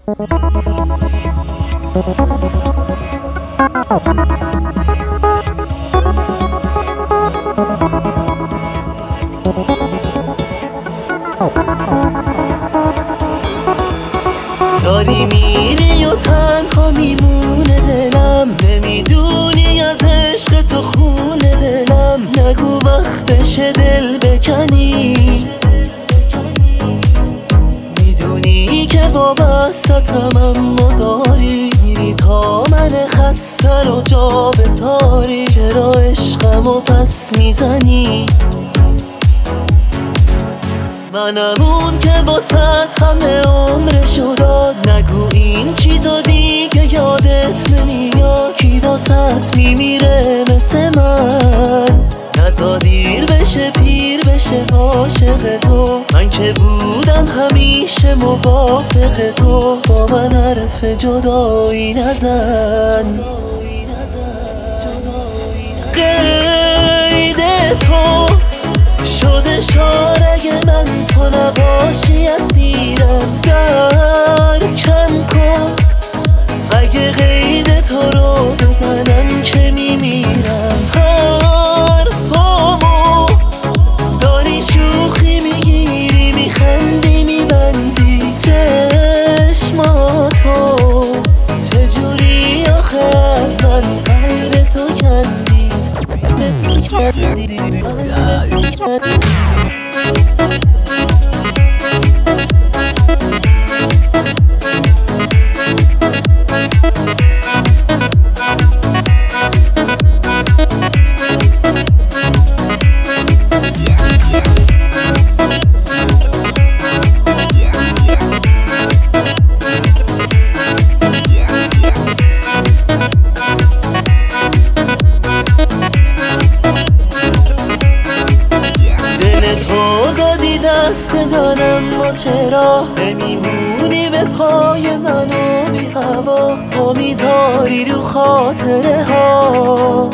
داری میری و تنها میمونه دلم، نمیدونی از عشق تو خونه دلم. نگو وقتشه دل بکنی، میدونی که وابستتم اما داری میری تا من خسته رو جا بذاری. چرا عشقمو پس میزنی؟ منم اون که واسط همه عمرشو داد. نگو این چیزا دیگه یادت نمیاد. کی واسط میمیره مثل من؟ نزا دیر بشه پیر بشه عاشق تو. من که بودم همیشه موافق تو. با من حرف جدایی نزن. قید تو شده شارع من، تو نباشی اسیرم. درکم کن اگه قید تو رو بزنم که میمیرم. حرفامو داری شوخی میگیری، میخندی میبندی چشماتو. چجوری آخه از من قلب تو کندی؟ دست منم ما چرا نمیمونی به پای منو بی هوا؟ ما میذاری رو خاطره ها،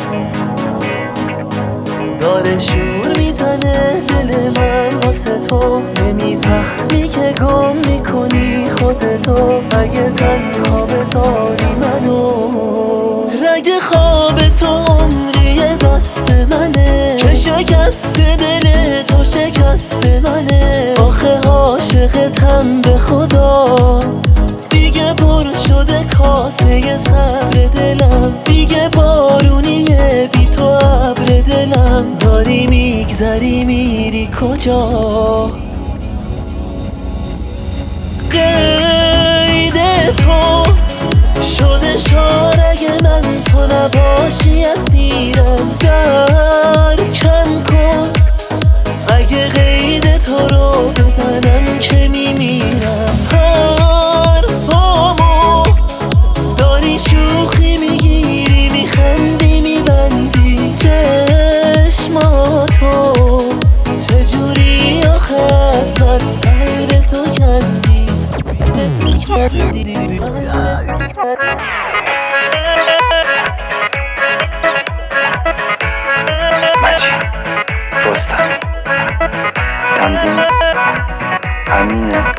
داره شور میزنه دل من واسه تو. نمیفهمی که گم میکنی خودتو. اگه تنها بذاری منو، رگ خواب تو عمری دست منه که شکست دل تو شکست منه. آخه عاشقتم به خدا، دیگه پر شده کاسه صبر دلم. دیگه بارونیه بی تو ابر دلم. داری میگذری میری کجا؟ قید تو شده شارع من، تو نباشی اسیرم. درکم کن اگه قید تو رو بزنم که میمیرم. حرفامو داری شوخی میگیری، میخندی میبندی چشماتو. چجوری آخه از من قلب تو کندی؟ مجید رستم، تنظیم امینه.